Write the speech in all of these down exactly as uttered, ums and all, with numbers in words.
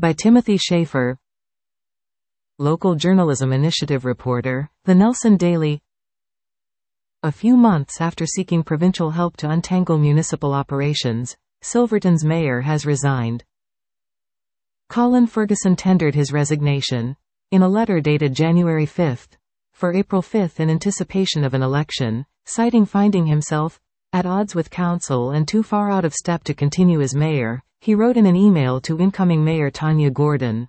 By Timothy Schaefer. Local Journalism Initiative reporter, The Nelson Daily. A few months after seeking provincial help to untangle municipal operations, Silverton's mayor has resigned. Colin Ferguson tendered his resignation, in a letter dated January fifth, for April fifth in anticipation of an election, citing finding himself at odds with council and too far out of step to continue as mayor. He wrote in an email to incoming Mayor Tanya Gordon.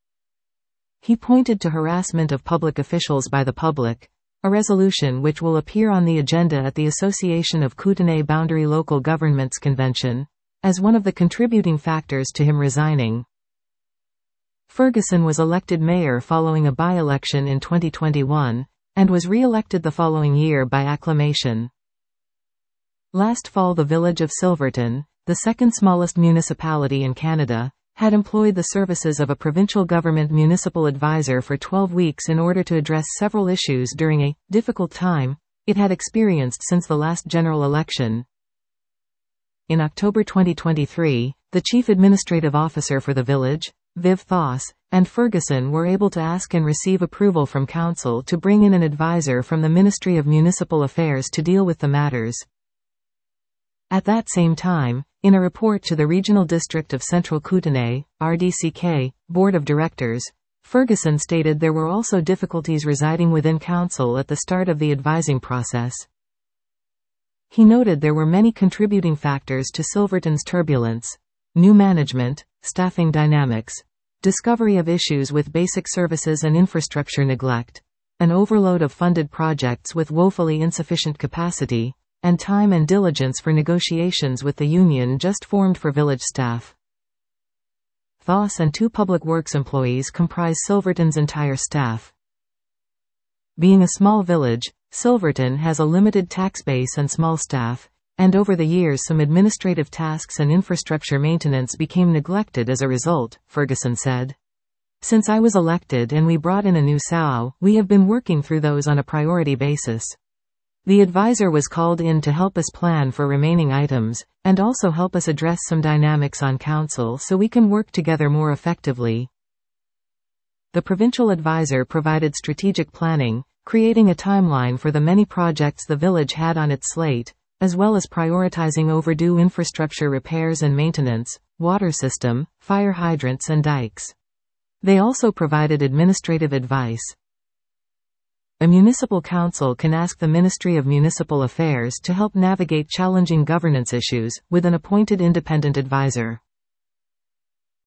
He pointed to harassment of public officials by the public, a resolution which will appear on the agenda at the Association of Kootenay Boundary Local Governments Convention, as one of the contributing factors to him resigning. Ferguson was elected mayor following a by-election in twenty twenty-one, and was re-elected the following year by acclamation. Last fall, the village of Silverton, the second smallest municipality in Canada, had employed the services of a provincial government municipal advisor for twelve weeks in order to address several issues during a difficult time it had experienced since the last general election. In October twenty twenty-three, the chief administrative officer for the village, Viv Thoss, and Ferguson were able to ask and receive approval from council to bring in an advisor from the Ministry of Municipal Affairs to deal with the matters. At that same time, in a report to the Regional District of Central Kootenay, R D C K, Board of Directors, Ferguson stated there were also difficulties residing within council at the start of the advising process. He noted there were many contributing factors to Silverton's turbulence: new management, staffing dynamics, discovery of issues with basic services and infrastructure neglect, an overload of funded projects with woefully insufficient capacity, and time and diligence for negotiations with the union just formed for village staff. Thoss and two public works employees comprise Silverton's entire staff. Being a small village, Silverton has a limited tax base and small staff, and over the years some administrative tasks and infrastructure maintenance became neglected as a result, Ferguson said. Since I was elected and we brought in a new S A O, we have been working through those on a priority basis. The advisor was called in to help us plan for remaining items, and also help us address some dynamics on council so we can work together more effectively. The provincial advisor provided strategic planning, creating a timeline for the many projects the village had on its slate, as well as prioritizing overdue infrastructure repairs and maintenance, water system, fire hydrants and dikes. They also provided administrative advice. A municipal council can ask the Ministry of Municipal Affairs to help navigate challenging governance issues, with an appointed independent advisor.